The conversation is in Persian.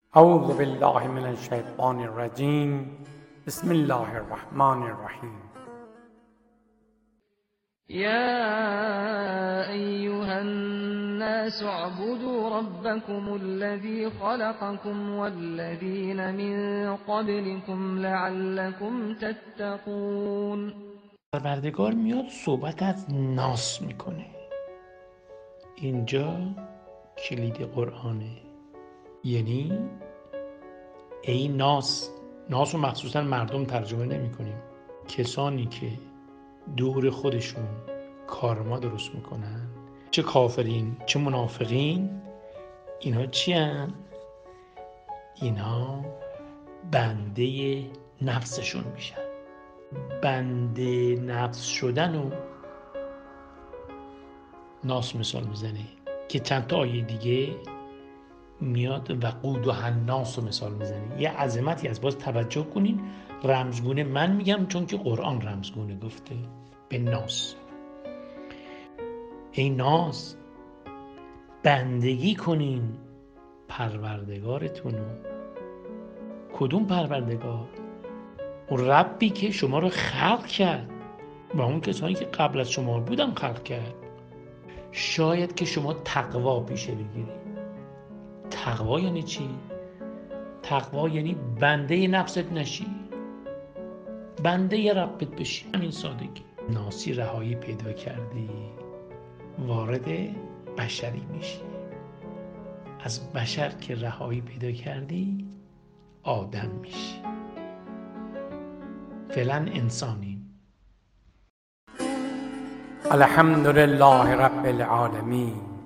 اعوذ بالله من الشیطان الرجیم. بسم الله الرحمن الرحیم. يا أيها الناس اعبدوا ربكم الذي خلقكم والذين من قبلكم لعلكم تتقون. پروردگار میاد صحبت از ناس میکنه. اینجا کلید قرآنه، یعنی ای ناس. ناس رو مخصوصا مردم ترجمه نمی کنیم. کسانی که دور خودشون کارما درست میکنن، چه کافرین چه منافقین، اینها چی هن؟ اینها بنده نفسشون میشن. بنده نفس شدن و ناس مثال میزنه که چند تا آیه دیگه میاد وقود و هناس رو مثال میزنه. یه عظمتی از، باز توجه کنین، رمزگونه من میگم چون که قرآن رمزگونه گفته به ناس. ای ناس، بندگی کنین پروردگارتونو. کدوم پروردگار؟ اون ربی که شما رو خلق کرد و اون کسانی که قبل از شما بودن خلق کرد. شاید که شما تقوا پیشه بگیرید. تقوا یعنی چی؟ تقوا یعنی بنده نفست نشی، بنده ربت بشی. همین سادگی. ناسی رهایی پیدا کردی، وارد بشری میشی. از بشر که رهایی پیدا کردی آدم میشی. فعلا انسانی. الحمد لله رب العالمین.